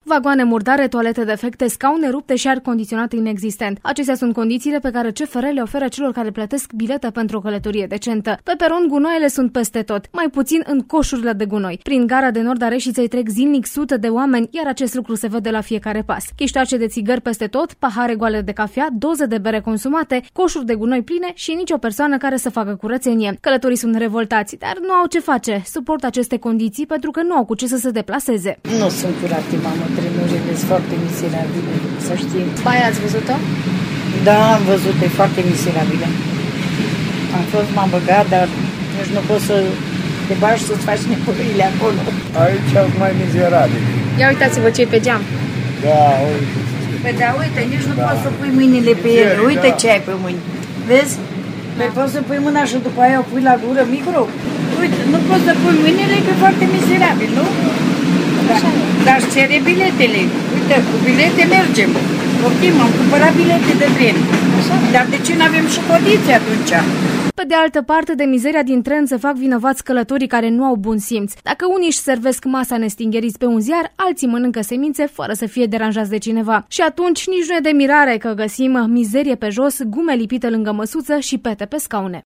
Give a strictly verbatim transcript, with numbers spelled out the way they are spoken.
Vagoane murdare, toalete defecte, scaune rupte și aer condiționat inexistent. Acestea sunt condițiile pe care C F R le oferă celor care plătesc bilete pentru o călătorie decentă. Pe peron, gunoaiele sunt peste tot, mai puțin în coșurile de gunoi. Prin gara de nord a Reșiței trec zilnic sute de oameni, iar acest lucru se vede la fiecare pas. Chiștoace de țigări peste tot, pahare goale de cafea, doze de bere consumate, coșuri de gunoi pline și nicio persoană care să facă curățenie. Călătorii sunt revoltați, dar nu au ce face. Suportă aceste condiții pentru că nu au cu ce să se deplaseze. Nu sunt curate, mamă, trenurile sunt foarte miserabile, să știi. Baia ați văzut-o? Da, am văzut, e foarte miserabile. Am fost, m-am băgat, dar nici nu poți să te bagi să-ți faci nevoile acolo. Aici e mai mizerabil. Ia uitați-vă ce e pe geam. Da, uite. Păi da, uite, nici nu da. poți să pui mâinile pe ele. Uite da. ce ai pe mâini. Vezi? Păi da. poți să pui mâna și după aia o pui la gură micro. Uite, nu poți să pui mâinile, că e foarte miserabil, nu? Da. Dar își cere biletele. Uite, cu bilete mergem. Ok, m-am cumpărat bilete de tren. Așa. Dar de ce nu avem și condiții atunci? Pe de altă parte, de mizeria din tren se fac vinovați călătorii care nu au bun simț. Dacă unii își servesc masa nestingheriți pe un ziar, alții mănâncă semințe fără să fie deranjați de cineva. Și atunci nici nu e de mirare că găsim mizerie pe jos, gume lipite lângă măsuță și pete pe scaune.